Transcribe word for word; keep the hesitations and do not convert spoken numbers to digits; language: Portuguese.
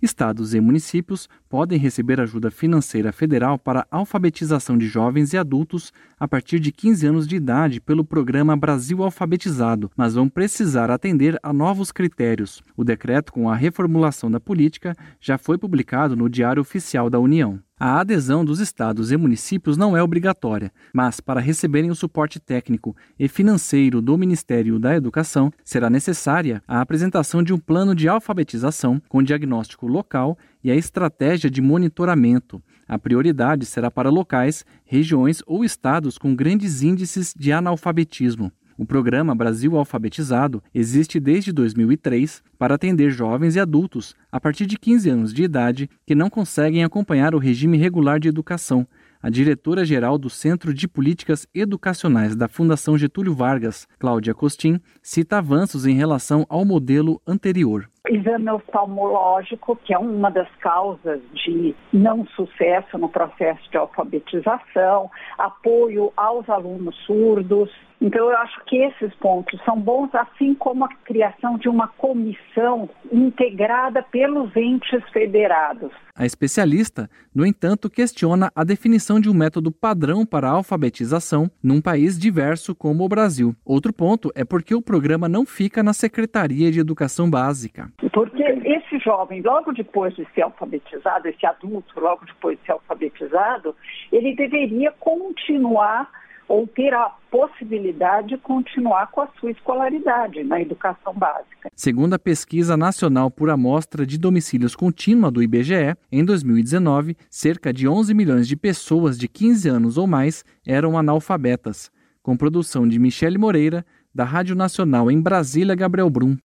Estados e municípios podem receber ajuda financeira federal para alfabetização de jovens e adultos a partir de quinze anos de idade pelo programa Brasil Alfabetizado, mas vão precisar atender a novos critérios. O decreto com a reformulação da política já foi publicado no Diário Oficial da União. A adesão dos estados e municípios não é obrigatória, mas para receberem o suporte técnico e financeiro do Ministério da Educação, será necessária a apresentação de um plano de alfabetização com diagnóstico local e a estratégia de monitoramento. A prioridade será para locais, regiões ou estados com grandes índices de analfabetismo. O programa Brasil Alfabetizado existe desde dois mil e três para atender jovens e adultos a partir de quinze anos de idade que não conseguem acompanhar o regime regular de educação. A diretora-geral do Centro de Políticas Educacionais da Fundação Getúlio Vargas, Cláudia Costin, cita avanços em relação ao modelo anterior. Exame oftalmológico, que é uma das causas de não sucesso no processo de alfabetização, apoio aos alunos surdos. Então, eu acho que esses pontos são bons, assim como a criação de uma comissão integrada pelos entes federados. A especialista, no entanto, questiona a definição de um método padrão para a alfabetização num país diverso como o Brasil. Outro ponto é porque o programa não fica na Secretaria de Educação Básica. Porque esse jovem, logo depois de ser alfabetizado, esse adulto, logo depois de ser alfabetizado, ele deveria continuar ou ter a possibilidade de continuar com a sua escolaridade na educação básica. Segundo a Pesquisa Nacional por Amostra de Domicílios Contínua do I B G E, em dois mil e dezenove, cerca de onze milhões de pessoas de quinze anos ou mais eram analfabetas. Com produção de Michele Moreira, da Rádio Nacional em Brasília, Gabriel Brum.